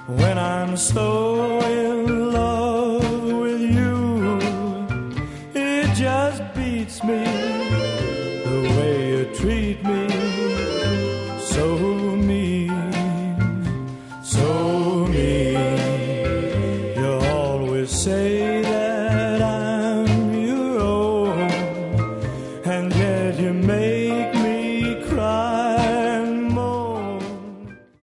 when I'm so in love with you. It just beats me the way you treat me.